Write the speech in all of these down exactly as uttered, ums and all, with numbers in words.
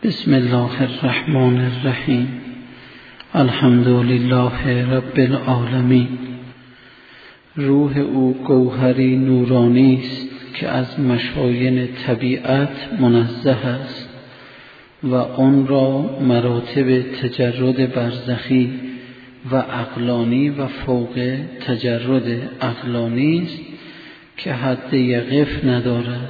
بسم الله الرحمن الرحیم. الحمد لله رب العالمین. روح او گوهری نورانی است که از مشاین طبیعت منزه است و آن را مراتب تجرد برزخی و عقلانی و فوق تجرد عقلانی است که حد یقف ندارد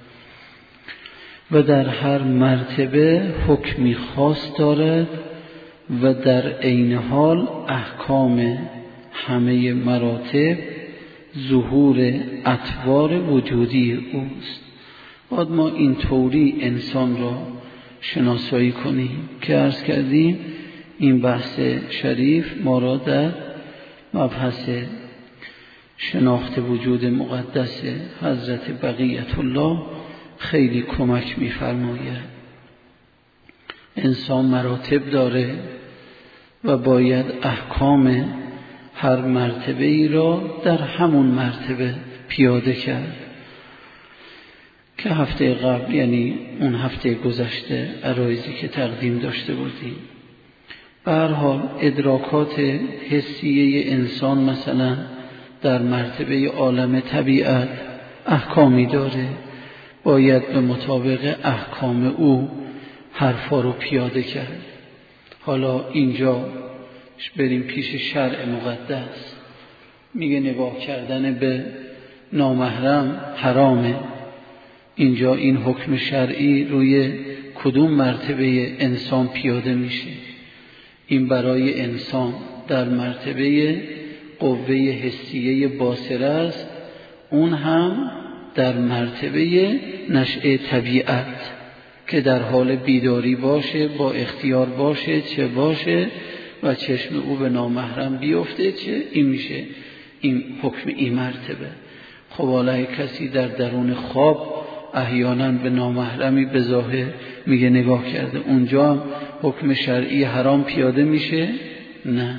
و در هر مرتبه حکمی خاص دارد و در عین حال احکام همه مراتب ظهور اطوار وجودی اوست. باید ما این طوری انسان را شناسایی کنیم که عرض کردیم این بحث شریف ما را در مبحث شناخت وجود مقدس حضرت بقیت الله خیلی کمک می‌فرماید. انسان مراتب داره و باید احکام هر مرتبه ای را در همون مرتبه پیاده کرد که هفته قبل، یعنی اون هفته گذشته، عرایزی که تقدیم داشته بودیم. به هر حال ادراکات حسیه انسان مثلا در مرتبه عالم طبیعت احکامی داره، باید به مطابق احکام او حرفا رو پیاده کرد. حالا اینجا بریم پیش شرع مقدس، میگه نگاه کردن به نامحرم حرامه. اینجا این حکم شرعی روی کدوم مرتبه انسان پیاده میشه؟ این برای انسان در مرتبه قوه حسیه باصره است، اون هم در مرتبه نشأه طبیعت که در حال بیداری باشه، با اختیار باشه، چه باشه و چشم او به نامحرم بیفته، چه این میشه این حکم این مرتبه. خب حالا کسی در درون خواب احیانا به نامحرمی به ظاهر میگه نگاه کرده، اونجا هم حکم شرعی حرام پیاده میشه؟ نه،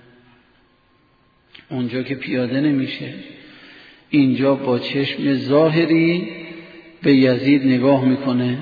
اونجا که پیاده نمیشه. اینجا با چشم ظاهری به یزید نگاه میکنه.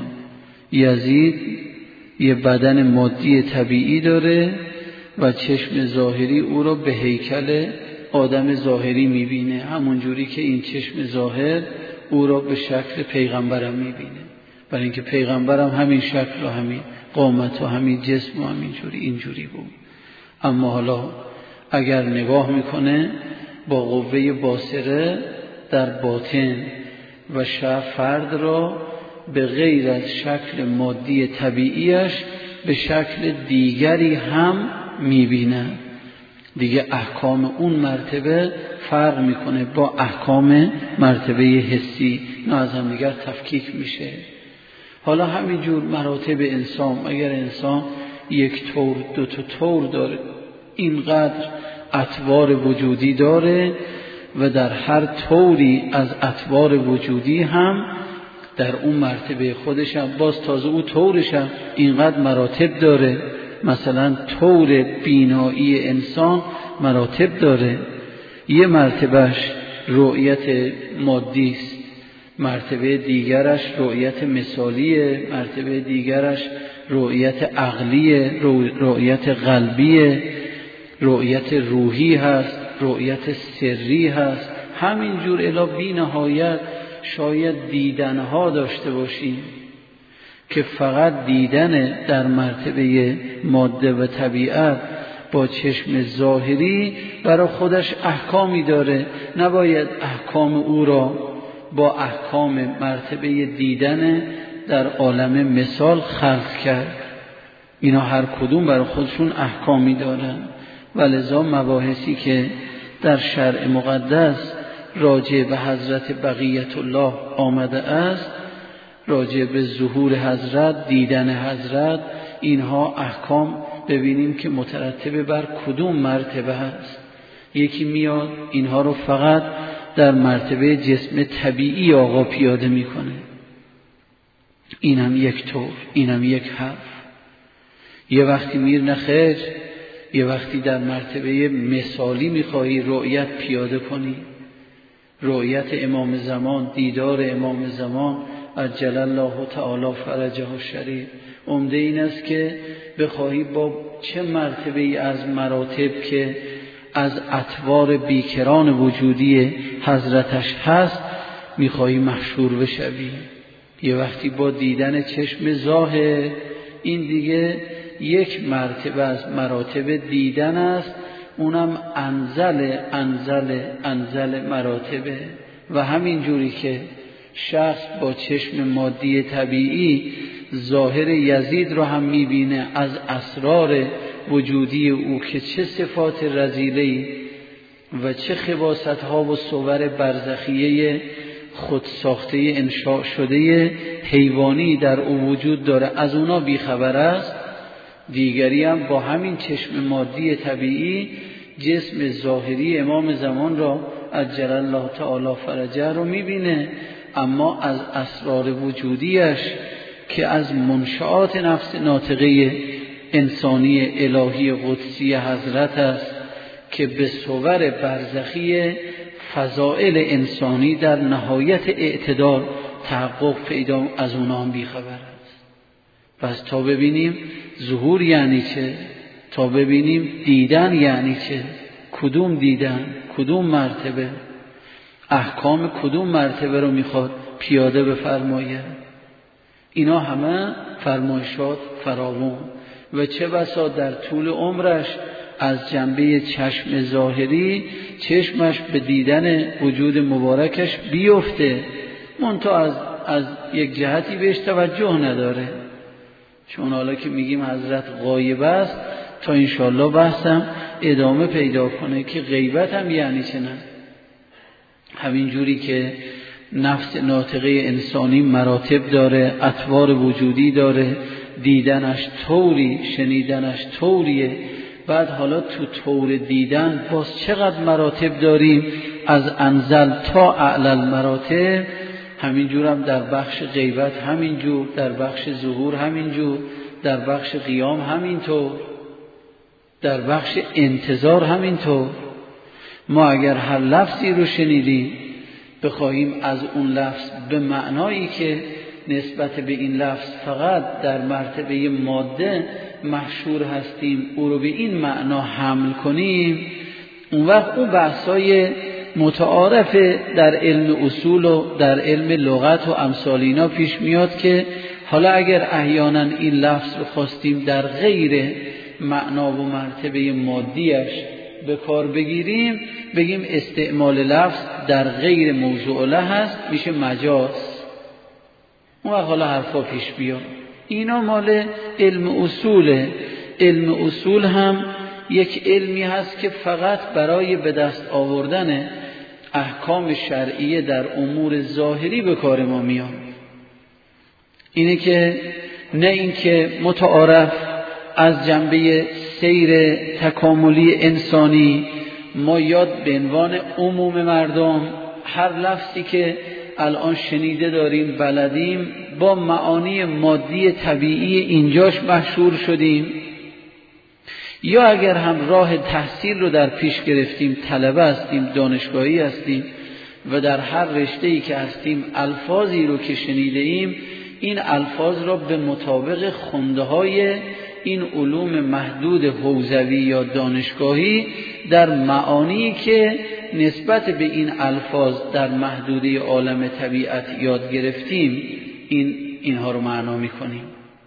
یزید یه بدن مادی طبیعی داره و چشم ظاهری او را به هیکل آدم ظاهری میبینه، همون جوری که این چشم ظاهر او را به شکل پیغمبرم میبینه، برای اینکه پیغمبرم همین شکل و همین قامت و همین جسم و همین جوری اینجوری بود. اما حالا اگر نگاه میکنه با قوه باصره در باطن و شف فرد را به غیر از شکل مادی طبیعیش به شکل دیگری هم میبینه. دیگه احکام اون مرتبه فرق میکنه با احکام مرتبه حسی، نه از هم دیگر تفکیک میشه. حالا همینجور مراتب انسان، اگر انسان یک طور دو تا طور داره، اینقدر اطوار وجودی داره و در هر طوری از اطوار وجودی هم در اون مرتبه خودش هم باز تازه او طورش هم اینقدر مراتب داره. مثلا طور بینایی انسان مراتب داره، یه مرتبهش رؤیت مادی است، مرتبه دیگرش رؤیت مثالیه، مرتبه دیگرش رؤیت عقلیه، رؤیت قلبیه، رؤیت روحی هست، رؤیت سری هست. همینجور الی بی نهایت شاید دیدنها داشته باشیم که فقط دیدن در مرتبه ماده و طبیعت با چشم ظاهری برای خودش احکامی داره، نباید احکام او را با احکام مرتبه دیدن در عالم مثال خلط کرد. اینا هر کدوم برای خودشون احکامی دارن. ولذا مباحثی که در شرع مقدس راجع به حضرت بقیت الله آمده است، راجع به ظهور حضرت، دیدن حضرت، اینها احکام ببینیم که مترتب بر کدوم مرتبه هست. یکی میاد اینها رو فقط در مرتبه جسم طبیعی آقا پیاده میکنه، اینم یک طور، اینم یک حرف. یه وقتی میر نخیر، یه وقتی در مرتبه مثالی میخواهی رؤیت پیاده کنی، رؤیت امام زمان، دیدار امام زمان عجل الله تعالی فرجه الشریف. عمده این است که بخواهی با چه مرتبه ای از مراتب که از اطوار بیکران وجودی حضرتش هست میخواهی محشور بشوی. یه وقتی با دیدن چشم ظاهر، این دیگه یک مرتبه از مراتب دیدن است، اونم انزل انزل انزل مراتبه. و همین جوری که شخص با چشم مادی طبیعی ظاهر یزید رو هم میبینه از اسرار وجودی او که چه صفات رذیله‌ای و چه خباثت‌ها و صور برزخیه خود ساخته انشاء شده حیوانی در او وجود داره، از اونا بیخبر است. دیگری هم با همین چشم مادی طبیعی جسم ظاهری امام زمان را عجل الله تعالی فرجه رو میبینه، اما از اسرار وجودیش که از منشآت نفس ناطقه انسانی الهی قدسی حضرت است که به صور برزخی فضائل انسانی در نهایت اعتدال تحقق پیدا، از اونا هم بیخبر است. پس تا ببینیم ظهور یعنی چه، تا ببینیم دیدن یعنی چه، کدوم دیدن، کدوم مرتبه، احکام کدوم مرتبه رو میخواد پیاده بفرماید، اینا همه فرمایشات فراوان. و چه بسا در طول عمرش از جنبه چشم ظاهری چشمش به دیدن وجود مبارکش بیفته، منتها از, از یک جهتی بهش توجه نداره. چون حالا که میگیم حضرت غایب است، تا انشالله بحثم ادامه پیدا کنه که غیبت هم یعنی چه. نه همین جوری که نفس ناطقه انسانی مراتب داره، اطوار وجودی داره، دیدنش طوری، شنیدنش طوریه، بعد حالا تو طور دیدن باز چقدر مراتب داریم، از انزل تا اعلی مراتب. همینجور هم در بخش غیبت همینجور، در بخش ظهور همینجور، در بخش قیام همینطور، در بخش انتظار همینطور. ما اگر هر لفظی رو شنیدیم بخواهیم از اون لفظ به معنایی که نسبت به این لفظ فقط در مرتبه ماده محشور هستیم او رو به این معنا حمل کنیم، اون وقت اون بحثای متعارف در علم اصول و در علم لغت و امثال اینا پیش میاد که حالا اگر احیانا این لفظ رو خواستیم در غیر معنا و مرتبه مادیش به کار بگیریم، بگیم استعمال لفظ در غیر موضوع له هست، میشه مجاز. اون وقت حالا حرفا پیش بیاد. اینا مال علم اصوله. علم اصول هم یک علمی هست که فقط برای به دست آوردن احکام شرعیه در امور ظاهری به کار ما میاد. اینه که نه اینکه متعارف از جنبه سیر تکاملی انسانی ما یاد به عنوان عموم مردم هر لفظی که الان شنیده داریم بلدیم با معانی مادی طبیعی اینجاش محشور شدیم، یا اگر هم راه تحصیل رو در پیش گرفتیم، طلبه هستیم، دانشگاهی هستیم و در هر رشته‌ای که هستیم الفاظی رو که شنیده ایم این الفاظ را به مطابق خونده‌های این علوم محدود حوزوی یا دانشگاهی در معانی که نسبت به این الفاظ در محدوده عالم طبیعت یاد گرفتیم این اینها رو معنا می‌کنیم.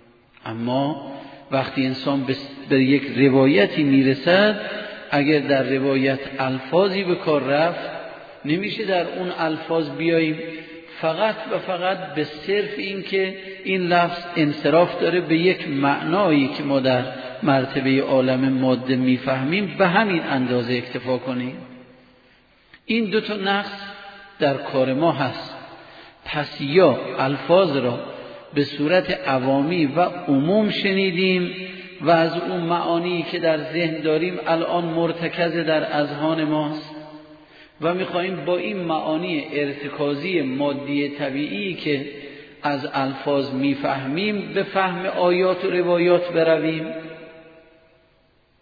اما وقتی انسان به یک روایتی میرسد، اگر در روایت الفاظی به کار رفت، نمیشه در اون الفاظ بیاییم فقط و فقط به صرف این که این لفظ انصراف داره به یک معنایی که ما در مرتبه عالم ماده میفهمیم به همین اندازه اکتفا کنیم. این دو تا نقص در کار ما هست. پس یا الفاظ را به صورت عوامی و عموم شنیدیم و از اون معانی که در ذهن داریم الان مرتکز در اذهان ماست و میخواییم با این معانی ارتکازی مادی طبیعی که از الفاظ میفهمیم به فهم آیات و روایات برویم،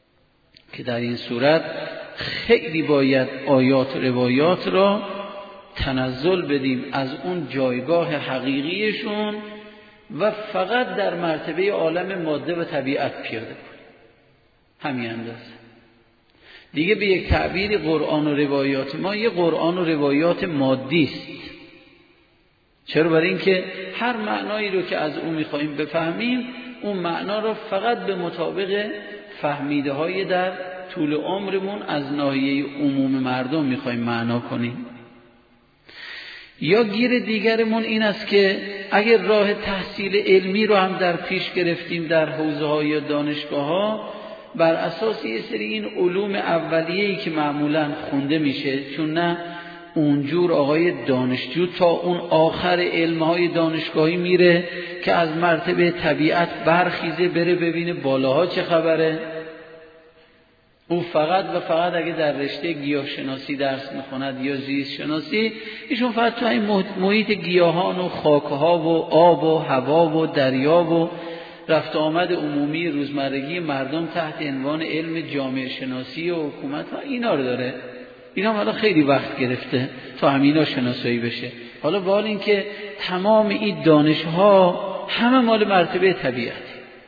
که در این صورت خیلی باید آیات و روایات را تنزل بدیم از اون جایگاه حقیقیشون و فقط در مرتبه عالم ماده و طبیعت پیاده کنیم. همین اندازه. دیگه به یک تعبیر قرآن و روایات ما یه قرآن و روایات مادی است. چرا؟ برای اینکه هر معنایی رو که از اون میخوایم بفهمیم اون معنا رو فقط به مطابق فهمیده های در طول عمرمون از ناحیه عموم مردم میخوایم معنا کنیم. یا گیر دیگرمون این است که اگر راه تحصیل علمی رو هم در پیش گرفتیم در حوزه های یا دانشگاه ها، بر اساس یه سری این علوم اولیه‌ای که معمولاً خونده میشه، چون نه اونجور آقای دانشجو تا اون آخر علمهای دانشگاهی میره که از مرتبه طبیعت برخیزه بره ببینه بالاها چه خبره. او فقط و فقط اگه در رشته گیاه شناسی درس میخوند یا زیست شناسی، ایشون فقط تو این محیط گیاهان و خاکها و آب و هوا و دریا و رفت آمد عمومی روزمرگی مردم تحت عنوان علم جامعه شناسی و حکومت ها اینا رو داره. اینا حالا خیلی وقت گرفته تا همینا شناسایی بشه. حالا به حال این که تمام این دانش ها همه مال مرتبه طبیعت،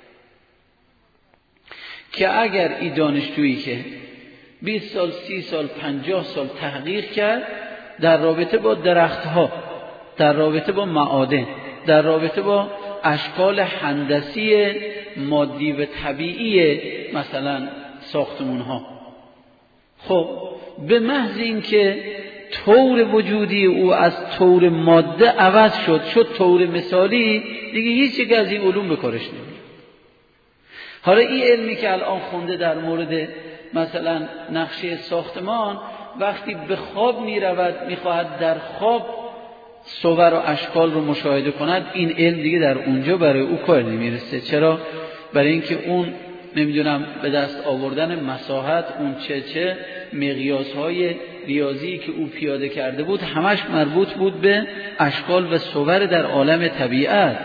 که اگر این دانشجویی که بیست سال سی سال پنجاه سال تحقیق کرد در رابطه با درختها، در رابطه با معادن، در رابطه با اشکال هندسی مادی و طبیعی مثلا ساختمون ها، خب به محض این که طور وجودی او از طور ماده عوض شد شد طور مثالی، دیگه هیچ یک از این علوم به کارش نمیاد. حالا این علمی که الان خونده در مورد مثلا نقشه ساختمان، وقتی به خواب می رود میخواهد در خواب صور و اشکال رو مشاهده کند، این علم دیگه در اونجا برای او کار نمیرسه. چرا؟ برای اینکه اون نمیدونم به دست آوردن مساحت، اون چه چه مقیاسهای ریاضی که او پیاده کرده بود همش مربوط بود به اشکال و صور در عالم طبیعت.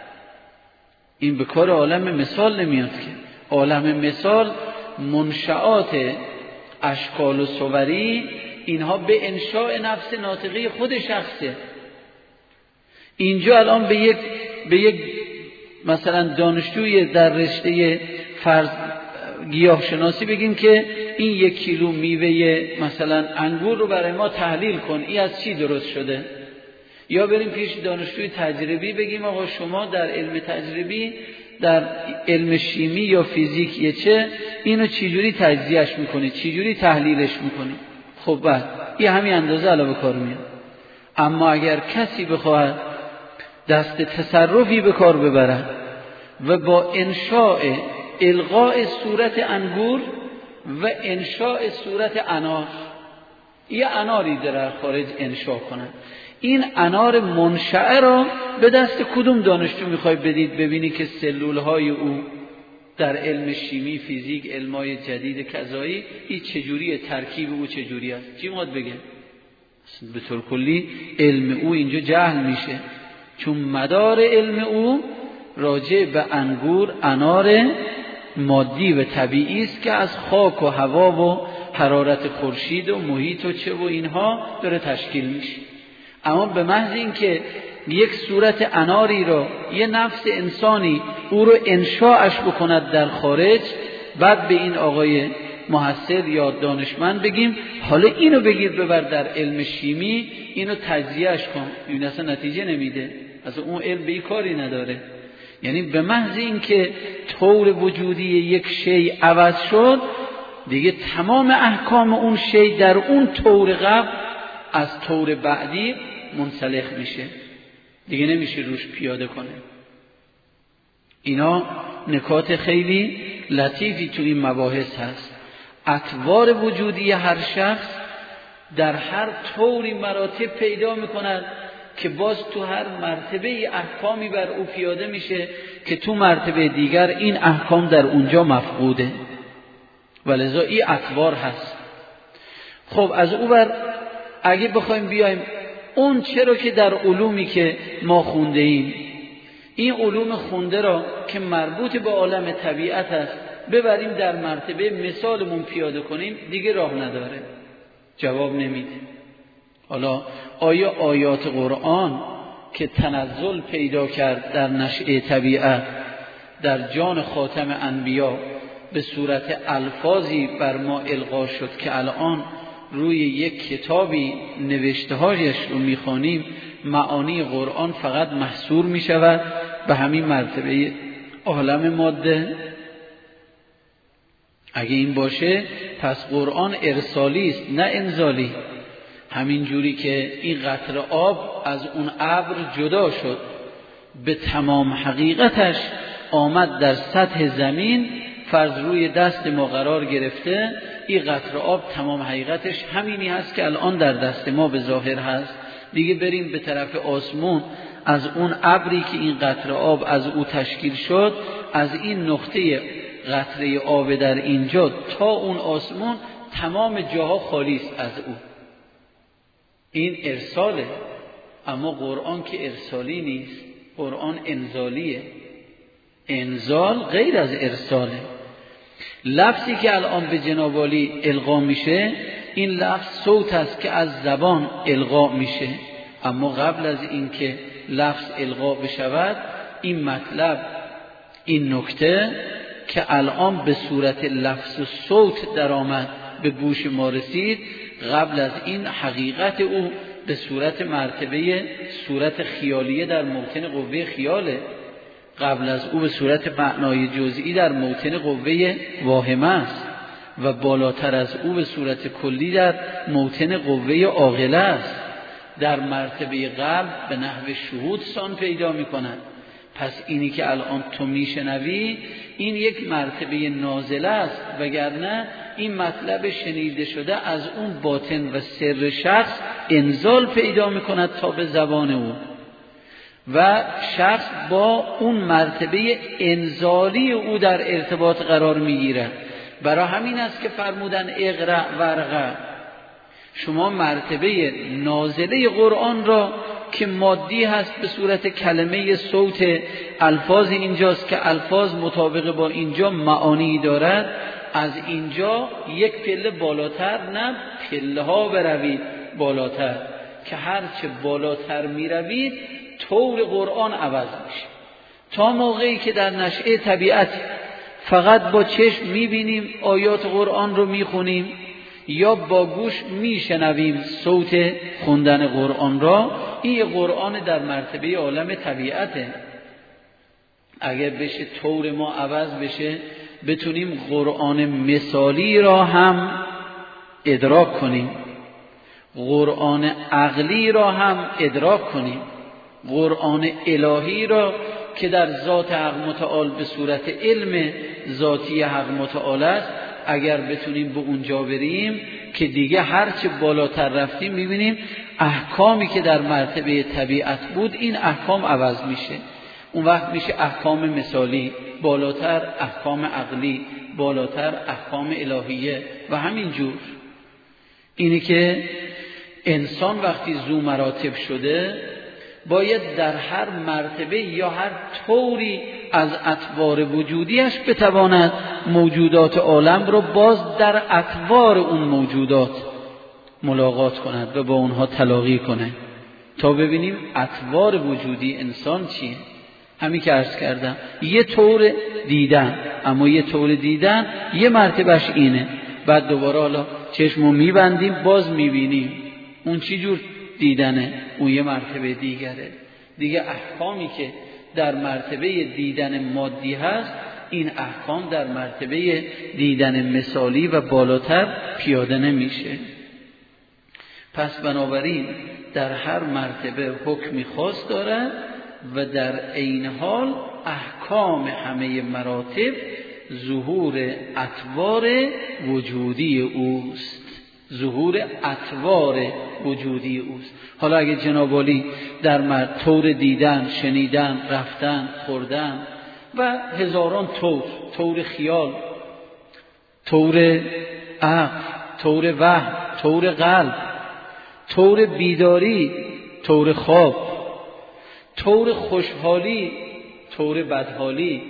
این به کار عالم مثال نمیاد که. عالم مثال منشآت اشکال و صوری اینها به انشاء نفس ناطقه خود شخصه. اینجا الان به یک به یک مثلا دانشجوی در رشته فرض گیاه شناسی بگیم که این یک کیلو میوه مثلا انگور رو برای ما تحلیل کن، این از چی درست شده؟ یا بریم پیش دانشجوی تجربی بگیم آقا شما در علم تجربی در علم شیمی یا فیزیک یه چه اینو چجوری تجزیهش میکنی، چجوری تحلیلش میکنی؟ خب بعد این همین اندازه علاوه کار میاد. اما اگر کسی بخواهد دست تصرفی به کار ببرد و با انشاء الغاء صورت انگور و انشاء صورت انار، یه اناری در خارج انشاء کنند، این انار منشأ را به دست کدوم دانشجو میخوای بدید ببینی که سلولهای او در علم شیمی، فیزیک، علمای جدید کذایی این چجوریه، ترکیب او چجوری است؟ چی میخواد بگه؟ به طور کلی علم او اینجا جهل میشه، چون مدار علم او راجع به انگور، انار مادی و طبیعی است که از خاک و هوا و حرارت خورشید و محیط و چه و اینها داره تشکیل میشه. اما به محض این که یک صورت اناری را یه نفس انسانی او رو انشاءش بکند در خارج، بعد به این آقای محصل یا دانشمند بگیم حالا اینو بگیر ببر در علم شیمی اینو تجزیهش کن، این اصلا نتیجه نمیده، اصلا اون علم به این کاری نداره. یعنی به محض این که طور وجودی یک شی عوض شد، دیگه تمام احکام اون شی در اون طور قبل از طور بعدی منسلخ میشه، دیگه نمیشه روش پیاده کنه. اینا نکات خیلی لطیفی تو این مباحث هست. اطوار وجودی هر شخص در هر طوری مراتب پیدا میکنند که باز تو هر مرتبه احکامی بر او پیاده میشه که تو مرتبه دیگر این احکام در اونجا مفقوده، ولذا این اطوار هست. خب از او بر اگه بخوایم بیایم اون چرا که در علومی که ما خونده ایم، این علوم خونده را که مربوط به عالم طبیعت است ببریم در مرتبه مثالمون پیاده کنیم، دیگه راه نداره، جواب نمیده. حالا آیا آیات قرآن که تنزل پیدا کرد در نشأه طبیعت در جان خاتم انبیا به صورت الفاظی بر ما القا شد که الان روی یک کتابی نوشته‌هایش رو می‌خوانیم، معانی قرآن فقط محصور می‌شود به همین مرتبه عالم ماده؟ اگه این باشه پس قرآن ارسالی است نه انزالی. همین جوری که این قطره آب از اون ابر جدا شد به تمام حقیقتش آمد در سطح زمین، فرض روی دست ما قرار گرفته، این قطره آب تمام حقیقتش همینی هست که الان در دست ما به ظاهر هست. دیگه بریم به طرف آسمون، از اون ابری که این قطره آب از او تشکیل شد، از این نقطه قطره آب در اینجا تا اون آسمون تمام جاها خالی است از او. این ارساله. اما قرآن که ارسالی نیست، قرآن انزالیه. انزال غیر از ارساله. لفظی که الان به جناب عالی القا میشه، این لفظ صوت است که از زبان القا میشه، اما قبل از این که لفظ القا بشود، این مطلب، این نکته که الان به صورت لفظ و صوت در آمد به گوش ما رسید، قبل از این حقیقت او به صورت مرتبه صورت خیالیه در موطن قوه خیاله، قبل از او به صورت معنای جزئی در موطن قوه واهمه است و بالاتر از او به صورت کلی در موطن قوه عاقله است. در مرتبه قلب به نحو شهود سان پیدا می کند. پس اینی که الان تو میشنوی این یک مرتبه نازله است، وگرنه این مطلب شنیده شده از اون باطن و سر شخص انزال پیدا می کند تا به زبان او و شخص با اون مرتبه انزالی او در ارتباط قرار میگیرد. برای همین است که فرمودن اقرأ ورقه، شما مرتبه نازله قرآن را که مادی هست به صورت کلمه صوت الفاظ اینجاست که الفاظ مطابق با اینجا معانی دارد، از اینجا یک پله بالاتر، نه پله ها بروید بالاتر، که هرچه بالاتر می روید طور قرآن عوض میشه. تا موقعی که در نشأه طبیعت فقط با چشم می بینیم آیات قرآن رو می خونیم یا با گوش می شنویم صوت خوندن قرآن را، این قرآن در مرتبه عالم طبیعته. اگر بشه طور ما عوض بشه، بتونیم قرآن مثالی را هم ادراک کنیم، قرآن عقلی را هم ادراک کنیم، قرآن الهی را که در ذات حق متعال به صورت علم ذاتی حق متعال است، اگر بتونیم به اونجا بریم که دیگه هرچه بالاتر رفتیم میبینیم احکامی که در مرتبه طبیعت بود این احکام عوض میشه. اون وقت میشه احکام مثالی، بالاتر احکام عقلی، بالاتر احکام الهیه و همین جور. اینی که انسان وقتی ذو مراتب شده باید در هر مرتبه یا هر طوری از اطوار وجودیش بتواند موجودات عالم رو باز در اطوار اون موجودات ملاقات کند و با اونها تلاقی کند تا ببینیم اطوار وجودی انسان چیه. همین که عرض کردم یه طور دیدن، اما یه طور دیدن یه مرتبهش اینه، بعد دوباره حالا چشمو میبندیم باز میبینیم اون چی جور دیدنه، اون یه مرتبه دیگره. دیگه احکامی که در مرتبه دیدن مادی هست این احکام در مرتبه دیدن مثالی و بالاتر پیاده نمیشه. پس بنابراین در هر مرتبه حکمی خاص دارد و در عین حال احکام همه مراتب ظهور اطوار وجودی اوست، ظهور اطوار وجودی اوست. حالا اگه جناب عالی در طور دیدن، شنیدن، رفتن، خوردن و هزاران طور، طور خیال، طور عقل، طور وهم، طور قلب، طور بیداری، طور خواب، طور خوشحالی، طور بدحالی،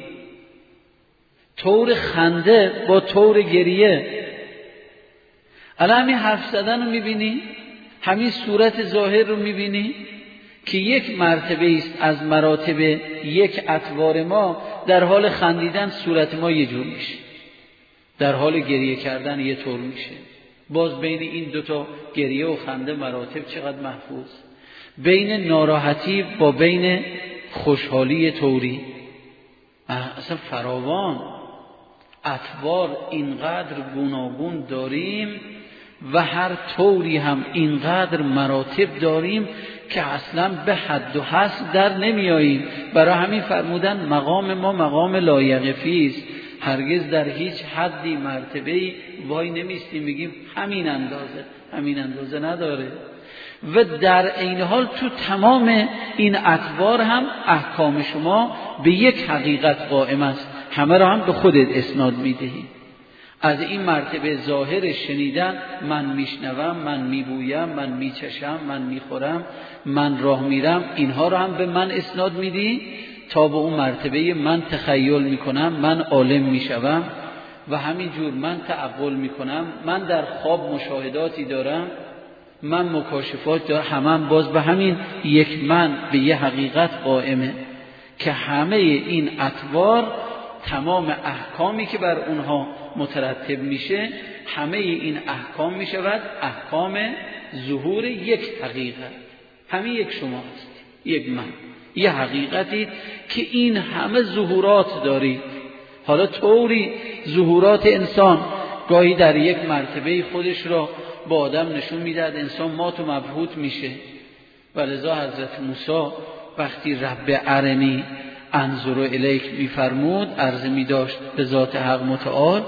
طور خنده با طور گریه. الان همین حرف زدن رو میبینی همین صورت ظاهر رو میبینی که یک مرتبه است از مراتب یک اطوار ما، در حال خندیدن صورت ما یه جور میشه، در حال گریه کردن یه طور میشه. باز بین این دوتا گریه و خنده مراتب چقدر محفوظ، بین ناراحتی با بین خوشحالی طوری، اصلا فراوان اطوار اینقدر گوناگون داریم و هر طوری هم اینقدر مراتب داریم که اصلا به حد و حصر در نمیاییم. برای همین فرمودن مقام ما مقام لایقفی است، هرگز در هیچ حدی مرتبه‌ای وای نمیستیم بگیم همین اندازه، همین اندازه نداره. و در عین حال تو تمام این اطوار هم احکام شما به یک حقیقت قائم است، همه را هم به خودت اسناد میدهی. از این مرتبه ظاهر شنیدن، من میشنوم، من میبویم، من میچشم، من میخورم، من راه میرم، اینها را هم به من اسناد میدی، تا به اون مرتبه من تخیل میکنم، من عالم میشوم و همین جور من تعقل میکنم، من در خواب مشاهداتی دارم، من مکاشفات دارم، همه هم باز به همین یک من به یه حقیقت قائمه که همه این اطوار تمام احکامی که بر اونها مترتب میشه، همه این احکام میشود احکام ظهور یک حقیقت. همین یک شما هست، یک من، یه حقیقتی که این همه ظهورات دارید. حالا طوری ظهورات انسان گاهی در یک مرتبه خودش را با آدم نشون میدهد، انسان مات و مبهوت میشه. ولذا حضرت موسی وقتی رب ارنی انظر الیک میفرمود، عرض میداشت به ذات حق متعال،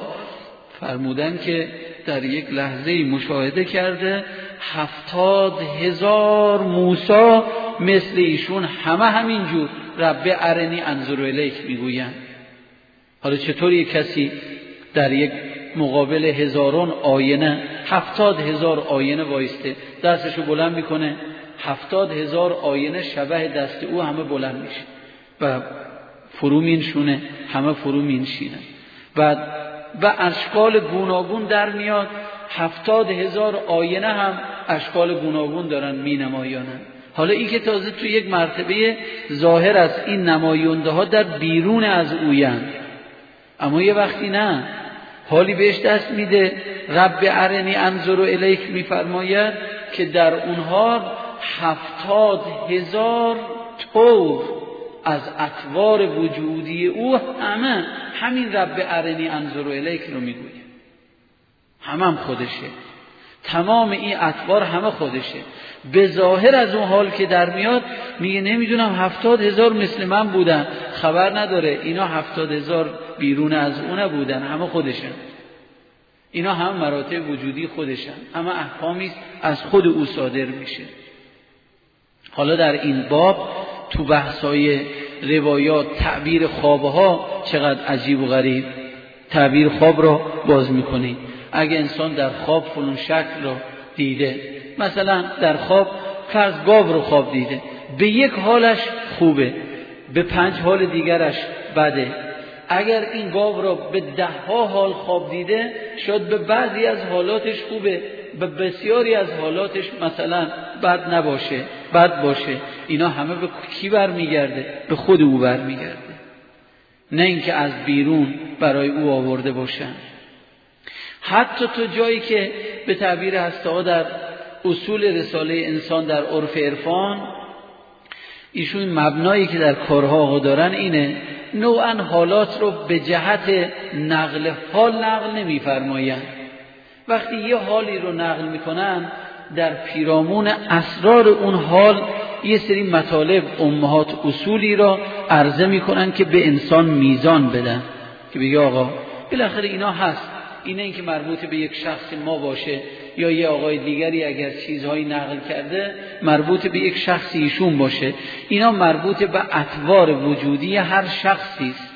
فرمودن که در یک لحظه مشاهده کرده هفتاد هزار موسی مثل ایشون همه همین جور رب ارنی انظر الیک میگویند. حالا چطور یک کسی در یک مقابل هزاران آینه، هفتاد هزار آینه وایسته، دستشو بلند میکنه، هفتاد هزار آینه شبه دست او همه بلند میشه و فرو مینشونه، همه فرو مینشینه و و اشکال گوناگون در میاد. هفتاد هزار آینه هم اشکال گوناگون دارن می نمایانن. حالا این که تازه تو یک مرتبه ظاهر از این نماینده ها در بیرون از اویند، اما یه وقتی نه، حالی بهش دست میده رب ارنی انظر الیک میفرماید که در اونها هفتاد هزار طور از اطوار وجودی او همه همین رب ارنی انظر الیک رو میگوید، همه هم خودشه، تمام این اطوار همه خودشه. به ظاهر از اون حال که در میاد میگه نمیدونم هفتاد هزار مثل من بودن، خبر نداره اینا هفتاد هزار بیرون از اونه بودن، همه خودشن، اینا هم مراتب وجودی خودشن، همه احکامیست از خود او صادر میشه. حالا در این باب تو بحثای روایات تعبیر خوابها چقدر عجیب و غریب، تعبیر خواب را باز میکنی. اگه انسان در خواب فلان شکل را دیده، مثلا در خواب فرض گاو رو خواب دیده، به یک حالش خوبه، به پنج حال دیگرش بده. اگر این گاو را به ده ها حال خواب دیده، شاید به بعضی از حالاتش خوبه، به بسیاری از حالاتش مثلا بد نباشه، بد باشه. اینا همه به کی برمیگرده؟ به خود او برمیگرده، نه اینکه از بیرون برای او آورده باشن. حتی تو جایی که به تعبیر هسته‌ها در اصول رساله انسان در عرف عرفان، ایشون مبنایی که در کارها آقا دارن اینه، نوعا حالات رو به جهت نقل حال نقل نمی فرماین. وقتی یه حالی رو نقل میکنن، در پیرامون اسرار اون حال یه سری مطالب امهات اصولی را عرضه میکنن که به انسان میزان بدن، که بگه آقا بالاخره اینا هست، اینه این که مربوط به یک شخص ما باشه، یا یه آقای دیگری اگر چیزهایی نقل کرده مربوط به یک شخصی ایشون باشه، اینا مربوط به اطوار وجودی هر شخصی است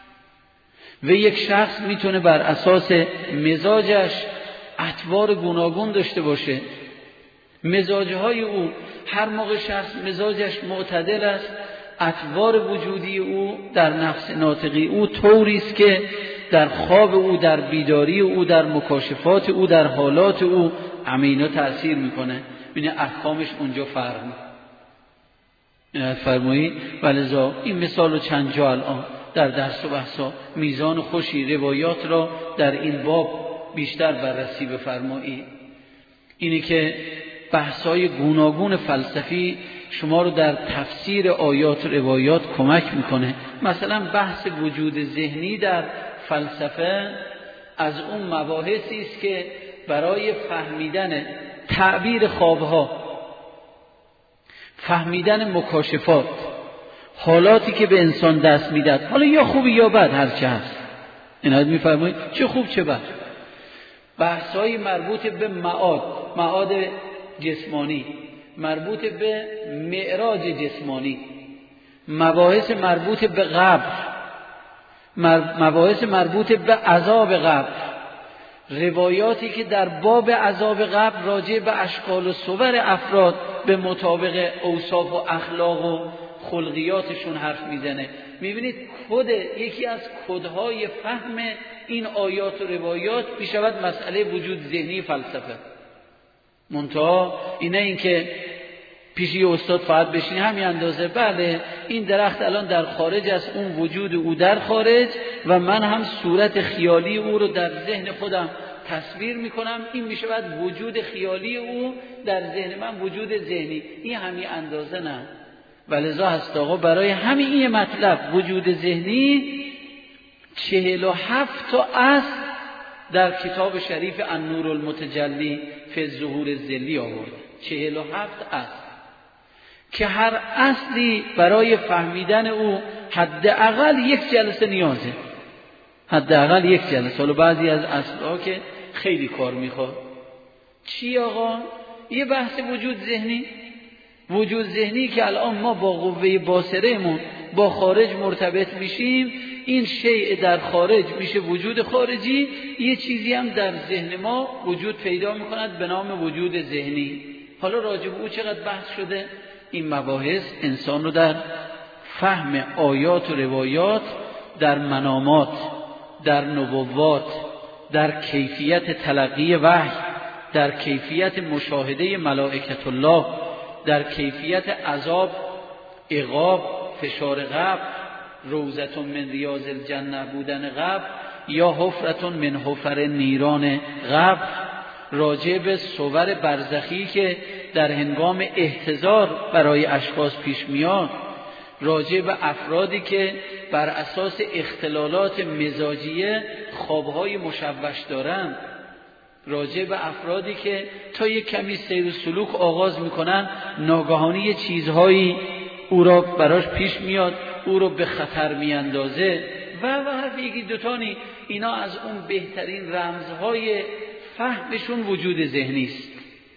و یک شخص میتونه بر اساس مزاجش اطوار گوناگون داشته باشه. مزاجهای او هر موقع شخص مزاجش معتدل است، اطوار وجودی او در نفس ناطقی او طوری است که در خواب او، در بیداری او، در مکاشفات او، در حالات او همینا تأثیر میکنه. ببینید احکامش اونجا فرق میکنه. فرمایی ولذا این مثال رو چند جا الان در درس و بحثا میزان خوشی روایات را در این باب بیشتر بررسی بفرمایید. اینی که بحث‌های گوناگون فلسفی شما رو در تفسیر آیات و روایات کمک میکنه. مثلا بحث وجود ذهنی در فلسفه از اون مباحثی است که برای فهمیدن تعبیر خوابها، فهمیدن مکاشفات، حالاتی که به انسان دست میداد، حالا یا خوبی یا بد، هر چه هست، اینا رو میفرمایید چه خوب چه بد. بحث‌های مربوط به معاد، معاد جسمانی، مربوط به معراج جسمانی، مباحث مربوط به قبر، مباحث مربوط به عذاب قبر، روایاتی که در باب عذاب قبر راجع به اشکال و صور افراد به مطابق اوصاف و اخلاق و خلقیاتشون حرف میزنه. میبینید کد، یکی از کدهای فهم این آیات و روایات میشود مسئله وجود ذهنی فلسفه. منتها اینه این که پیش یه استاد فقط بشینی همین اندازه، بله این درخت الان در خارج از اون وجود او در خارج و من هم صورت خیالی او رو در ذهن خودم تصویر میکنم، این میشود وجود خیالی او در ذهن من وجود ذهنی. این همین اندازه نه. ولذا هست آقا برای همین این مطلب وجود ذهنی چهل و هفت تا اصل در کتاب شریف النور المتجلی فی الظهور الظلی آورد. چهل و هفت اصل که هر اصلی برای فهمیدن او حداقل یک جلسه نیازه، حداقل یک جلسه. حالا بعضی از اصلها که خیلی کار میخواد. چی آقا؟ یه بحث وجود ذهنی، وجود ذهنی که الان ما با قوه باصره‌مون با خارج مرتبط میشیم، این شیء در خارج میشه وجود خارجی، یه چیزی هم در ذهن ما وجود پیدا میکند به نام وجود ذهنی. حالا راجع به او چقدر بحث شده؟ این مباحث انسان رو در فهم آیات و روایات، در منامات، در نبوات، در کیفیت تلقی وحی، در کیفیت مشاهده ملائکت الله، در کیفیت عذاب، عقاب، فشار قبر، روضة من ریاض الجنه بودن قبر یا حفرة من حفر نیران قبر، راجع به صور برزخی که در هنگام احتضار برای اشخاص پیش میاد، راجع به افرادی که بر اساس اختلالات مزاجیه خوابهای مشوش دارن، راجع به افرادی که تا یک کمی سیر و سلوک آغاز میکنن ناگهانی چیزهایی او را براش پیش میاد، او را به خطر میاندازه و و حرف یکی دوتانی. اینا از اون بهترین رمزهای فهمشون وجود ذهنی است.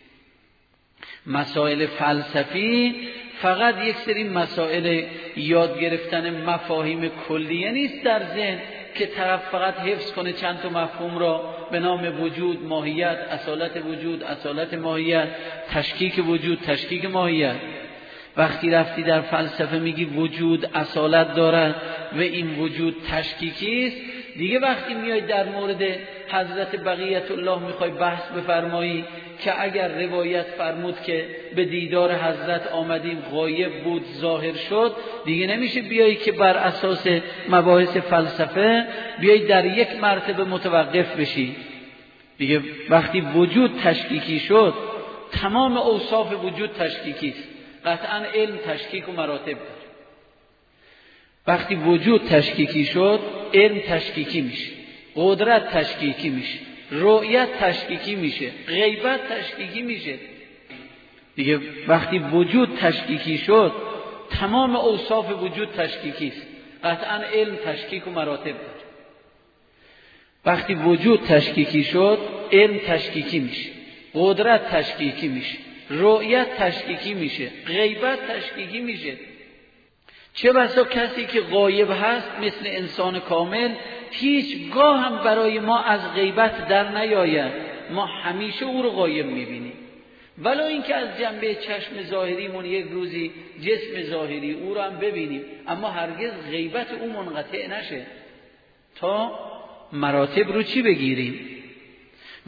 مسائل فلسفی فقط یک سری مسائل یاد گرفتن مفاهیم کلیه نیست در ذهن که طرف فقط حفظ کنه چند تا مفهوم را به نام وجود، ماهیت، اصالت وجود، اصالت ماهیت، تشکیک وجود، تشکیک ماهیت. وقتی رفتی در فلسفه میگی وجود اصالت دارد و این وجود تشکیکی است، دیگه وقتی میای در مورد حضرت بقیت الله میخوای بحث بفرمایی که اگر روایت فرمود که به دیدار حضرت آمدیم غایب بود ظاهر شد، دیگه نمیشه بیایی که بر اساس مباحث فلسفه بیایی در یک مرتبه متوقف بشی. دیگه وقتی وجود تشکیکی شد، تمام اوصاف وجود تشکیکی است. قطعا علم تشکیک و مراتب داره. وقتی وجود تشکیکی شد، علم تشکیکی میشه، قدرت تشکیکی میشه، رؤیت تشکیکی میشه، غیبت تشکیکی میشه. دیگه وقتی وجود تشکیکی شد، تمام اوصاف وجود تشکیکی است. قطعا علم تشکیک و مراتب داره. وقتی وجود تشکیکی شد، علم تشکیکی میشه، قدرت تشکیکی میشه، رؤیت تشکیکی میشه، غیبت تشکیکی میشه. چه بسا کسی که غایب هست مثل انسان کامل هیچگاه هم برای ما از غیبت در نیاید، ما همیشه او رو غایب میبینیم. ولو اینکه از جنبه چشم ظاهریمون یک روزی جسم ظاهری او رو هم ببینیم، اما هرگز غیبت او منقطع نشه. تا مراتب رو چی بگیریم؟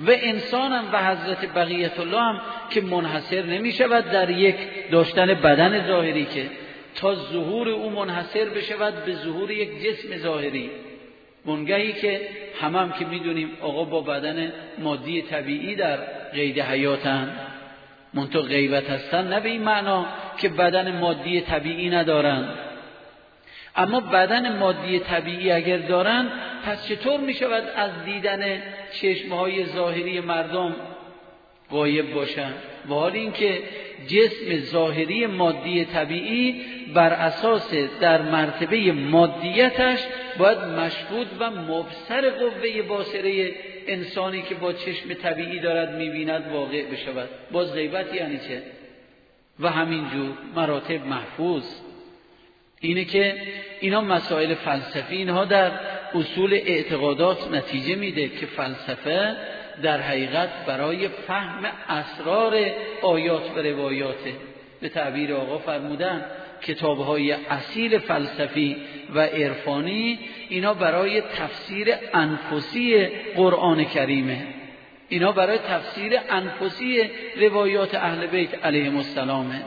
و انسان هم و حضرت بقیت الله هم که منحصر نمی شود در یک داشتن بدن ظاهری، که تا ظهور او منحصر بشود به ظهور یک جسم ظاهری. منگهی که همه هم که میدونیم آقا با بدن مادی طبیعی در قید حیاتن، منطق غیبت هستن، نه به این معنا که بدن مادی طبیعی ندارن. اما بدن مادی طبیعی اگر دارن، پس چطور می شود از دیدن چشمهای ظاهری مردم غایب باشن؟ و حال این که جسم ظاهری مادی طبیعی بر اساس در مرتبه مادیتش باید مشهود و مبصر قوه باصره انسانی که با چشم طبیعی دارد می‌بیند واقع بشود. باز غیبت یعنی چه؟ و همینجور مراتب محفوظ. اینه که اینا مسائل فلسفی، اینها در اصول اعتقادات نتیجه میده که فلسفه در حقیقت برای فهم اسرار آیات و روایاته. به تعبیر آقا فرمودن کتاب‌های اصیل فلسفی و عرفانی اینا برای تفسیر انفسی قرآن کریمه، اینا برای تفسیر انفسی روایات اهل بیت علیهم السلامه.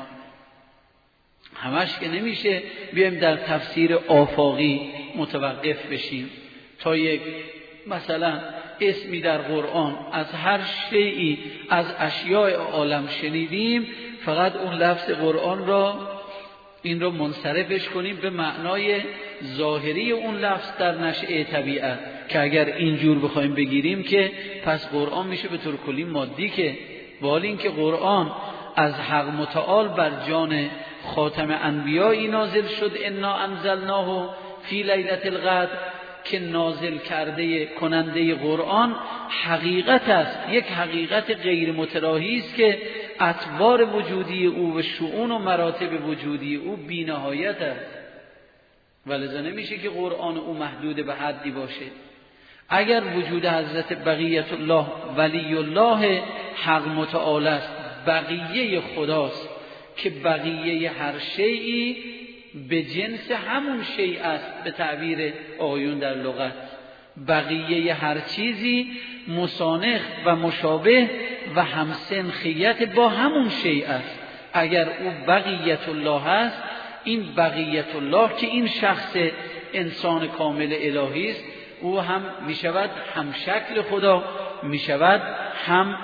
همش که نمیشه بیایم در تفسیر آفاقی متوقف بشیم تا یک مثلا اسمی در قرآن از هر شیئی از اشیاء عالم شنیدیم، فقط اون لفظ قرآن را این رو منصرفش کنیم به معنای ظاهری اون لفظ در نشأه طبیعت، که اگر اینجور بخوایم بگیریم که پس قرآن میشه به طور کلی مادی، که ولی این که قرآن از حق متعال بر جان خاتم انبیایی نازل شد، انا انزلناه فی لیلة القدر، که نازل کرده کننده قرآن حقیقت است، یک حقیقت غیر متراحی است که اطوار وجودی او و شؤون و مراتب وجودی او بی نهایت است، ولذا نمیشه که قرآن او محدود به حدی باشه. اگر وجود حضرت بقیت الله ولی الله حق متعال است، بقیه خداست که بقیه هر شیئی به جنس همون شیء است. به تعبیر آیون در لغت بقیه هر چیزی مسانخ و مشابه و همسنخیت با همون شیء است. اگر او بقیت الله است، این بقیت الله که این شخص انسان کامل الهی است، او هم می شود هم شکل خدا، می شود هم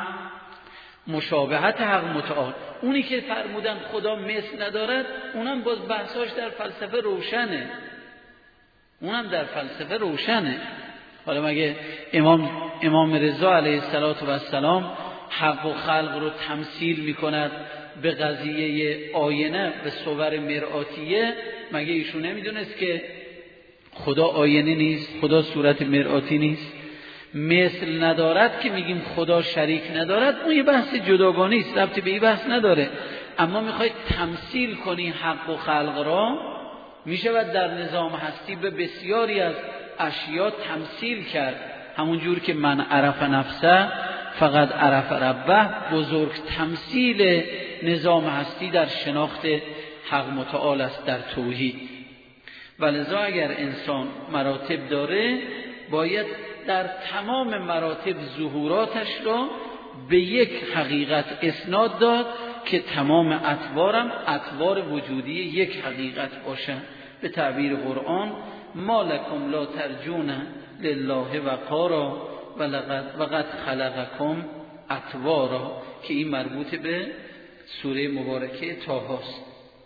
مشابهت حق متعال. اونی که فرمودن خدا مثل ندارد، اونم باز بحثاش در فلسفه روشنه، اونم در فلسفه روشنه. حالا مگه امام امام رضا علیه السلام حق و خلق رو تمثیل میکند به قضیه آینه به صور مرآتیه؟ مگه ایشون نمیدونست که خدا آینه نیست، خدا صورت مرآتی نیست؟ مثل ندارد که میگیم خدا شریک ندارد، اون یه بحث جداگانه است، ربطی به این بحث نداره. اما میخواید تمثیل کنی حق و خلق را، میشود در نظام هستی به بسیاری از اشیا تمثیل کرد. همون جور که من عرف نفسه فقط عرف ربه، بزرگ تمثیل نظام هستی در شناخت حق متعال است در توحید. ولذا اگر انسان مراتب داره، باید در تمام مراتب ظهوراتش را به یک حقیقت اسناد داد که تمام اطوارم اطوار وجودی یک حقیقت باشند. به تعبیر قرآن ما لکم لا ترجون لله وقارا وقد خلقکم اطوارا، که این مربوط به سوره مبارکه طه است.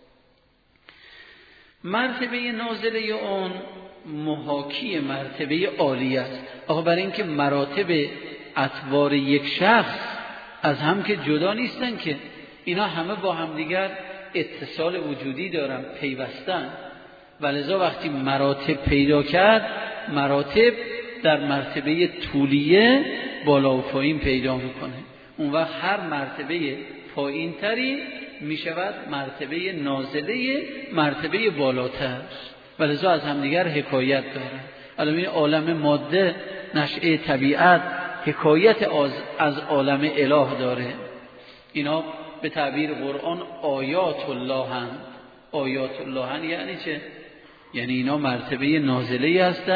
مرتبه نازله اون محاکی مرتبه عالی است. آقا برای اینکه مراتب اطوار یک شخص از هم که جدا نیستن، که اینا همه با همدیگر اتصال وجودی دارن، پیوستن. ولذا وقتی مراتب پیدا کرد، مراتب در مرتبه طولیه بالا و پایین پیدا میکنه. اون وقت هر مرتبه پایین تری میشود مرتبه نازله مرتبه بالاتر، ولذا از همدیگر حکایت داره. الان این عالم ماده نشأه طبیعت حکایت از, از عالم اله داره. اینا به تعبیر قرآن آیات الله هست. آیات الله هست یعنی چه؟ یعنی اینا مرتبه نازله هستند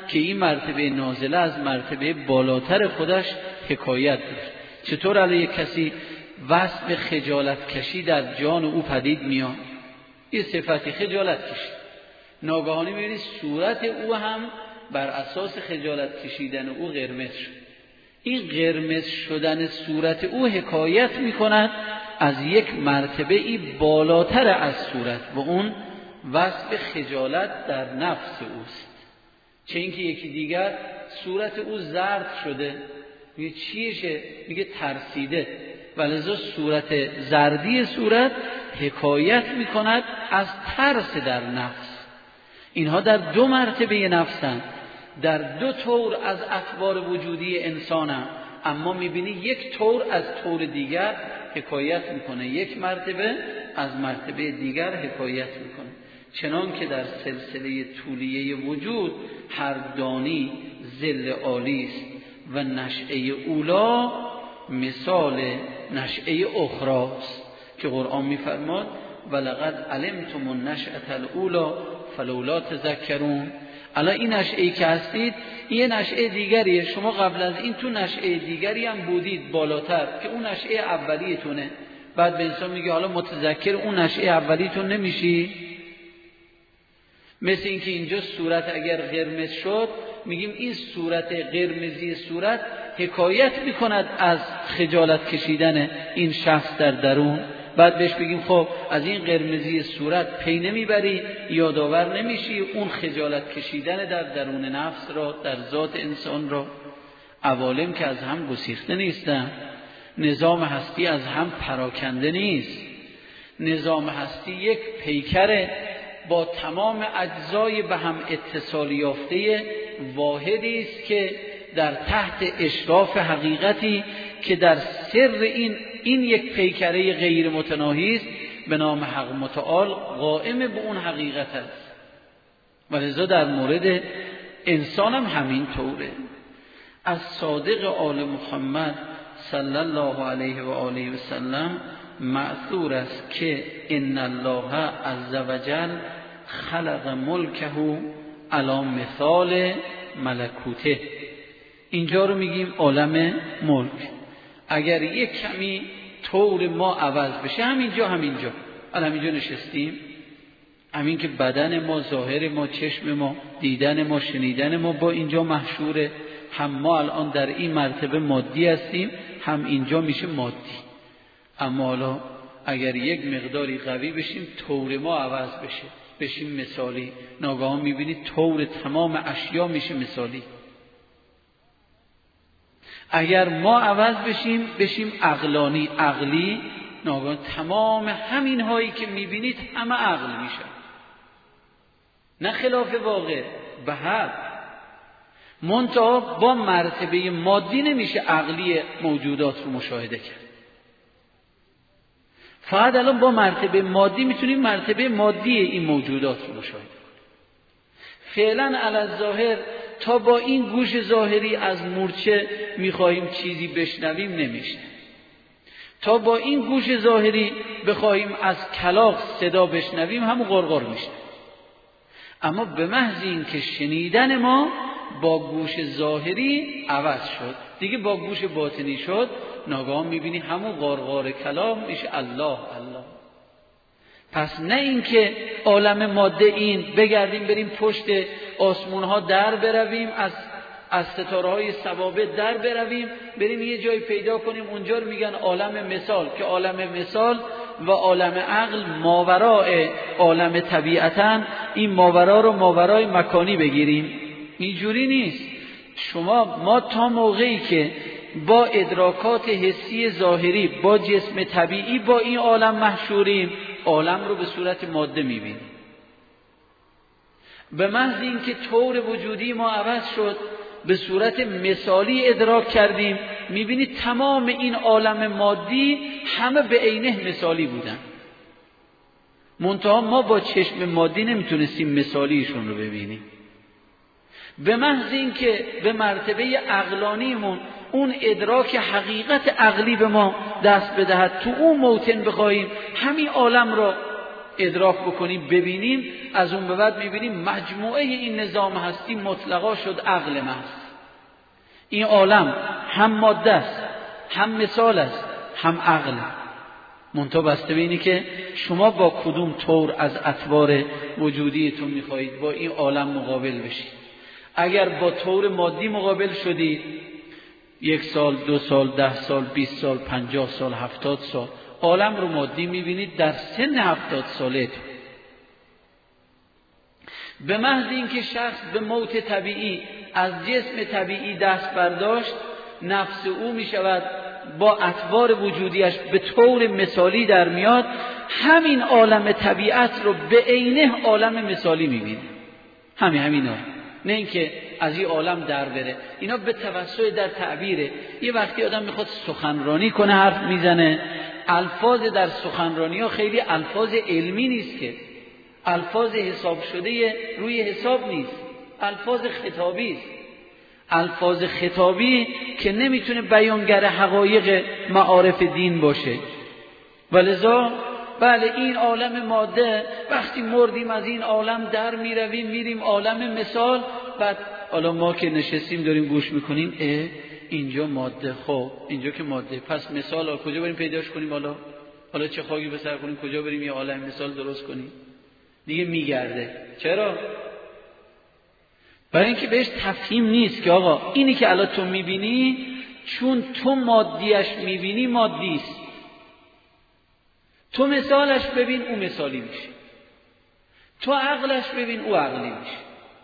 که این مرتبه نازله از مرتبه بالاتر خودش حکایت داره. چطور علیه کسی وصف خجالت کشی در جان او پدید میاد؟ یه صفتی خجالت کشی، ناگهانی می‌بینی صورت او هم بر اساس خجالت کشیدن او قرمز شد. این قرمز شدن صورت او حکایت می‌کند از یک مرتبه ای بالاتر از صورت و اون وصف خجالت در نفس اوست. چه اینکه یکی دیگر صورت او زرد شده، میگه چیشه؟ میگه ترسیده، ولذا صورت زردی صورت حکایت میکند از ترس در نفس. اینها در دو مرتبه نفسن، در دو طور از اطوار وجودی انسانن، اما میبینی یک طور از طور دیگر حکایت میکنه، یک مرتبه از مرتبه دیگر حکایت میکنه. چنان که در سلسله طولیه وجود هر دانی ظل عالی است و نشأه اولا مثال نشأه اخراست، که قرآن میفرماد ولقد علمتم النشأة الاولی فلولا تذکرون. الان این نشأه‌ای که هستید این نشأه دیگریه، شما قبل از این تو نشأه دیگری هم بودید بالاتر که اون نشأه اولیتونه. بعد به انسان میگه حالا متذکر اون نشأه اولیتون نمیشی؟ مثل اینکه اینجا صورت اگر قرمز شد میگیم این صورت قرمزی صورت حکایت میکند از خجالت کشیدن این شخص در درون. بعد بهش بگیم خب از این قرمزی صورت پی نمیبری، یادآور نمیشی اون خجالت کشیدن در درون نفس را، در ذات انسان را. عوالم که از هم گسیخته نیستن، نظام هستی از هم پراکنده نیست. نظام هستی یک پیکره با تمام اجزای به هم اتصال یافته واحدی است که در تحت اشراف حقیقتی که در سر این این یک پیکره غیر متناهی است به نام حق متعال قائم به اون حقیقت است. ولذا در مورد انسان هم همین طوره. از صادق آل محمد صلی الله علیه و آله و سلم مأثور است که ان الله عز وجل خلق ملکه علی مثال ملکوته. اینجا رو میگیم عالم ملک. اگر یک کمی طور ما عوض بشه، همینجا همینجا الان همینجا نشستیم، همین که بدن ما، ظاهر ما، چشم ما، دیدن ما، شنیدن ما با اینجا محشوره، هم ما الان در این مرتبه مادی هستیم، هم اینجا میشه مادی. اما حالا اگر یک مقداری قوی بشیم طور ما عوض بشه، بشیم مثالی، ناگهان میبینید طور تمام اشیا میشه مثالی. اگر ما عوض بشیم بشیم عقلانی، عقلی، ناگهان تمام همین هایی که میبینید همه عقل میشه، نه خلاف واقع، به حق. منتها با مرتبه مادی نمیشه عقلی موجودات رو مشاهده کرد. فقط الان با مرتبه مادی میتونیم مرتبه مادی این موجودات رو مشاهده کنیم. فعلا علی الظاهر تا با این گوش ظاهری از مورچه میخواهیم چیزی بشنویم نمیشه، تا با این گوش ظاهری بخواهیم از کلاغ صدا بشنویم همون غرغر میشه. اما به محض این که شنیدن ما با گوش ظاهری عوض شد، دیگه با گوش باطنی شد، ناگهان میبینی همون غرغر کلام میشه الله الله. پس نه اینکه عالم ماده این بگردیم بریم پشت آسمون ها در برویم، از از ستاره های ثوابت در برویم بریم یه جای پیدا کنیم اونجا رو میگن عالم مثال، که عالم مثال و عالم عقل ماورای عالم طبیعتا، این ماورا رو ماورای مکانی بگیریم. اینجوری نیست. شما ما تا موقعی که با ادراکات حسی ظاهری با جسم طبیعی با این عالم محشوریم، عالم رو به صورت ماده میبینیم. به محض اینکه طور وجودی ما عوض شد به صورت مثالی ادراک کردیم، میبینید تمام این عالم مادی همه به عینه مثالی بودن، منتها ما با چشم مادی نمیتونستیم مثالیشون رو ببینیم. به محض اینکه به مرتبه عقلانیمون اون ادراک حقیقت عقلی به ما دست بدهد، تو اون موطن بخواهیم همین عالم را ادراک بکنیم ببینیم، از اون به بعد میبینیم مجموعه این نظام هستی مطلقا شد عقل محض. این عالم هم ماده است، هم مثال است، هم عقل. منتها بسته به اینی که شما با کدوم طور از اطوار وجودیتون میخواهید با این عالم مقابل بشید. اگر با طور مادی مقابل شدید، یک سال، دو سال، ده سال، بیست سال، پنجاه سال، هفتاد سال عالم رو مادی میبینید، در سن هفتاد ساله به محض اینکه شخص به موت طبیعی از جسم طبیعی دست برداشت، نفس او میشود با اطوار وجودیش به طور مثالی در میاد، همین عالم طبیعت رو به عینه عالم مثالی میبینه. همین همینا، نه اینکه از این عالم در بره. اینا به توسط در تعبیره. یه وقتی آدم میخواد سخنرانی کنه حرف میزنه، الفاظ در سخنرانی ها خیلی الفاظ علمی نیست، که الفاظ حساب شده روی حساب نیست، الفاظ خطابی است. الفاظ خطابی که نمیتونه بیانگر حقایق معارف دین باشه. ولذا بله این عالم ماده، وقتی مردیم از این عالم در میرویم میریم عالم مثال. بعد حالا ما که نشستیم داریم گوش میکنیم، اه اینجا ماده، خب اینجا که ماده، پس مثال ها کجا بریم پیداش کنیم؟ حالا حالا چه خاکی به سر کنیم؟ کجا بریم یه عالم مثال درست کنیم؟ دیگه میگرده. چرا؟ برای اینکه بهش تفهیم نیست که آقا اینی که الان تو میبینی، چون تو مادیش میبینی مادیست، تو مثالش ببین او مثالی میشه، تو عقلش ببین او عقلی میشه.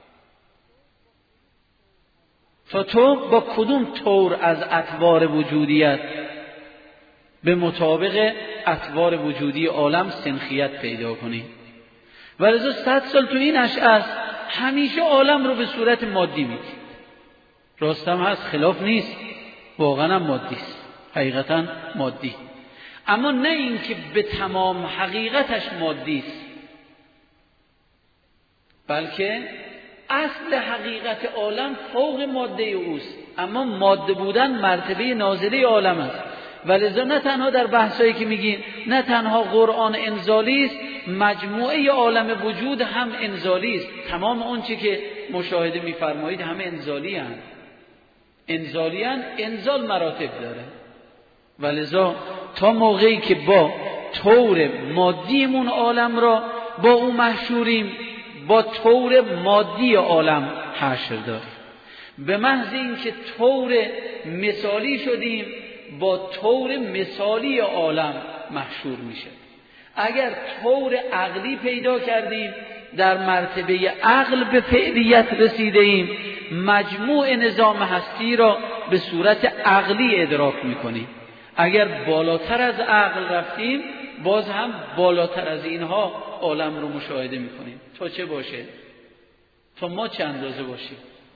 تا تو با کدوم طور از اطوار وجودیت به مطابق اطوار وجودی عالم سنخیت پیدا کنی. ولذا صد سال تو این اشعه همیشه عالم رو به صورت مادی میدید. راستم هست، خلاف نیست، واقعا هم مادی است، حقیقتا مادی، اما نه این که به تمام حقیقتش مادی است، بلکه اصل حقیقت عالم فوق ماده اوست، اما ماده بودن مرتبه نازله عالم است. ولذا نه تنها در بحثایی که میگین، نه تنها قرآن انزالی است، مجموعه عالم وجود هم انزالی است. تمام اون چی که مشاهده میفرمایید همه انزالی هستند. انزالی هستند، انزال مراتب داره. ولذا تا موقعی که با طور مادیمون عالم را با او محشوریم، با طور مادی عالم حشر داریم. به محض اینکه طور مثالی شدیم، با طور مثالی عالم محشور میشه. اگر طور عقلی پیدا کردیم، در مرتبه عقل به فعلیت رسیده ایم، مجموع نظام هستی را به صورت عقلی ادراک میکنیم. اگر بالاتر از عقل رفتیم، باز هم بالاتر از اینها عالم رو مشاهده میکنیم. تا چه باشه؟ تا ما چه اندازه باشیم؟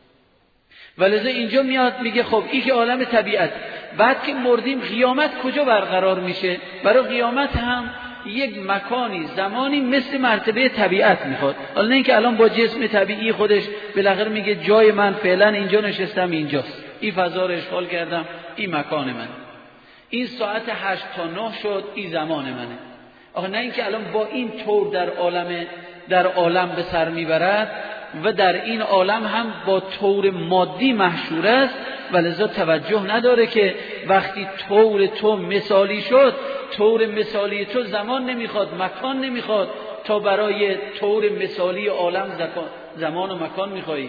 ولذا اینجا میاد میگه خب این که عالم طبیعت، بعد که مردیم قیامت کجا برقرار میشه؟ برای قیامت هم یک مکانی زمانی مثل مرتبه طبیعت میخواد. حالا نه اینکه الان با جسم طبیعی خودش بالاخره میگه جای من فعلا اینجا نشستم، اینجاست، این فضا رو اشغال کردم، این مکان منه، این ساعت هشت تا نه شد، این زمان منه. آخه نه اینکه الان با این طور در عالم در عالم به سر میبرد و در این عالم هم با طور مادی محشور است. ولذا توجه نداره که وقتی طور تو مثالی شد، طور مثالی تو زمان نمیخواد، مکان نمیخواد، تا برای طور مثالی عالم زمان و مکان میخوایی.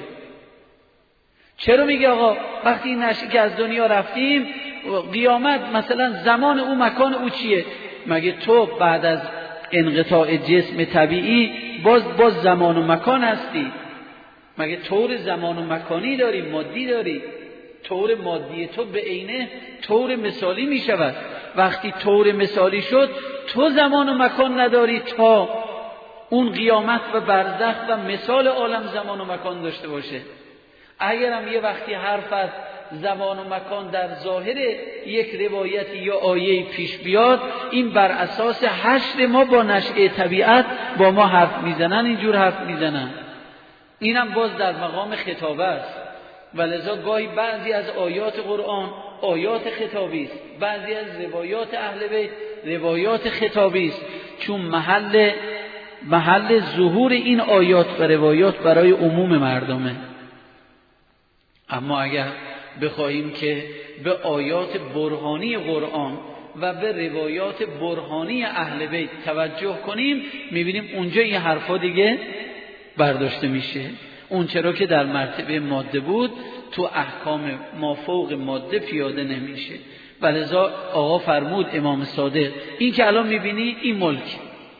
چرا میگه آقا وقتی این نشی که از دنیا رفتیم، قیامت مثلا زمان او مکان او چیه؟ مگه تو بعد از انقطاع جسم طبیعی باز باز زمان و مکان هستی؟ مگه طور زمان و مکانی داری، مادی داری؟ طور مادی تو به عینه طور مثالی می شود. وقتی طور مثالی شد، تو زمان و مکان نداری تا اون قیامت و برزخ و مثال عالم زمان و مکان داشته باشه. اگرم یه وقتی حرف از زمان و مکان در ظاهر یک روایت یا آیه پیش بیاد، این بر اساس حشر ما با نشأه طبیعت با ما حرف میزنن، اینجور حرف میزنن. اینم باز در مقام خطابه است. ولذا گاهی بعضی از آیات قرآن آیات خطابی است، بعضی از روایات اهل بیت روایات خطابی است، چون محل محل ظهور این آیات و روایات برای عموم مردمه. اما اگر بخواهیم که به آیات برهانی قرآن و به روایات برهانی اهل بیت توجه کنیم، میبینیم اونجا این حرفا دیگه برداشته میشه. اون چرا که در مرتبه ماده بود تو احکام مافوق ماده پیاده نمیشه. ولذا آقا فرمود امام صادق، این که الان میبینی این ملک،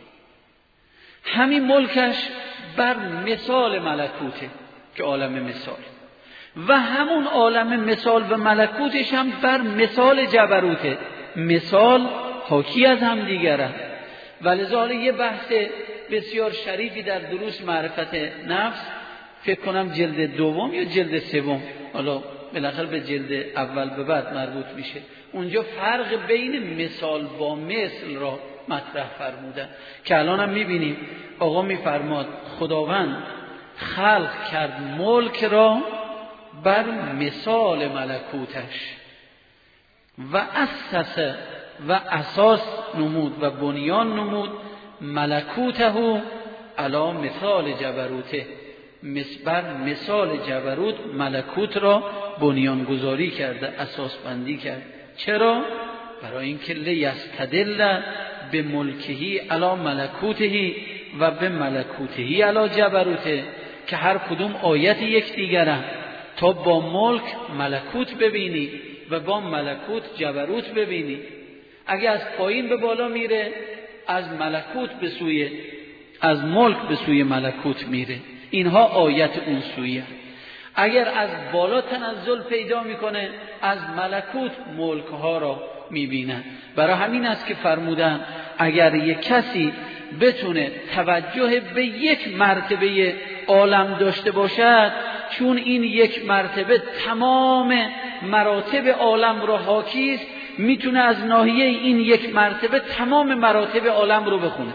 همین ملکش بر مثال ملکوته که عالم مثال، و همون عالم مثال و ملکوتش هم بر مثال جبروته. مثال حاکی از هم دیگره. ولذا یه بحث بسیار شریفی در دروس معرفت نفس، فکر کنم جلد دوم یا جلد سوم، حالا بالاخره به جلد اول به بعد مربوط میشه، اونجا فرق بین مثال با مثل را مطرح فرمودن که الان هم میبینیم آقا میفرماد خداوند خلق کرد ملک را بر مثال ملکوتش و اساس و اساس نمود و بنیان نمود ملکوته علی مثال جبروته، بر مثال جبروت ملکوت را بنیان گذاری کرده، اساس بندی کرد. چرا؟ برای اینکه لیستدل به ملکهی علی ملکوتهی و به ملکوتهی علی جبروته، که هر کدوم آیت یک دیگره، تا با ملک ملکوت ببینی و با ملکوت جبروت ببینی. اگه از پایین به بالا میره، از ملکوت به سوی از ملک به سوی ملکوت میره، اینها آیت اون سویه. اگر از بالا تنزل پیدا میکنه، از ملکوت ملک ها را میبینه. برای همین است که فرمودن اگر یک کسی بتونه توجه به یک مرتبه عالم داشته باشد، چون این یک مرتبه تمام مراتب عالم را حاکی است، میتونه از ناحیه این یک مرتبه تمام مراتب عالم رو بخونه.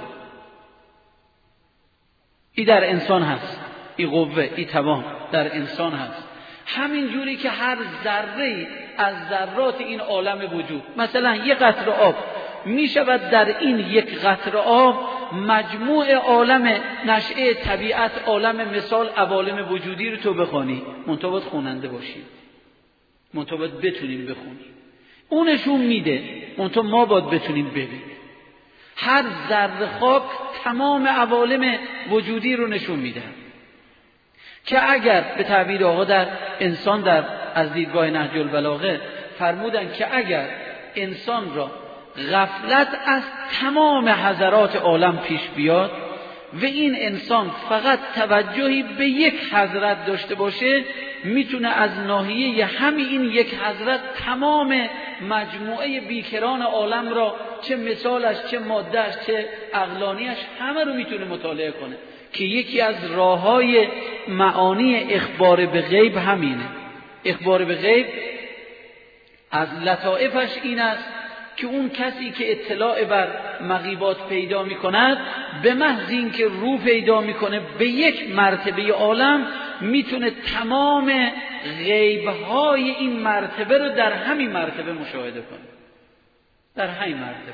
این در انسان هست، این قوه، این توان در انسان هست. همین جوری که هر ذره از ذرات این عالم وجود، مثلا یک قطره آب میشود در این یک قطره آب مجموع عالم نشأه طبیعت، عالم مثال، عوالم وجودی رو تو بخونی، منتها باید خواننده باشی، منتها باید بتونیم بخونیم. اونشون میده، منتها ما باید بتونیم ببینیم. هر ذره خاک تمام عوالم وجودی رو نشون میده، که اگر به تعبیر آقا در انسان در از دیدگاه نهج البلاغه فرمودن که اگر انسان را غفلت از تمام حضرات عالم پیش بیاد و این انسان فقط توجهی به یک حضرت داشته باشه، میتونه از ناحیه همین این یک حضرت تمام مجموعه بیکران عالم را، چه مثالش، چه مادهش، چه عقلانیش، همه رو میتونه مطالعه کنه. که یکی از راههای معانی اخبار به غیب همینه. اخبار به غیب از لطائفش این است که اون کسی که اطلاع بر مغیبات پیدا می کند، به محض این که رو پیدا می کنه به یک مرتبه عالم، میتونه تمام غیبهای این مرتبه رو در همین مرتبه مشاهده کنه، در همین مرتبه.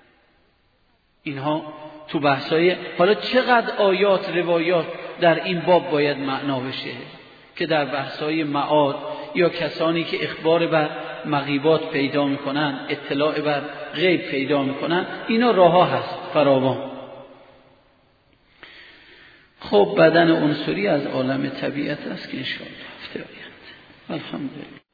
اینها تو بحثای حالا چقدر آیات روایات در این باب باید معنا بشه که در بحثای معاد یا کسانی که اخبار بر مغیبات پیدا میکنن، اطلاع بر غیب پیدا میکنن، اینا راه ها هست فراوان. خب بدن عنصری از عالم طبیعت است که ان شاء الله هفته آینده. الحمدلله.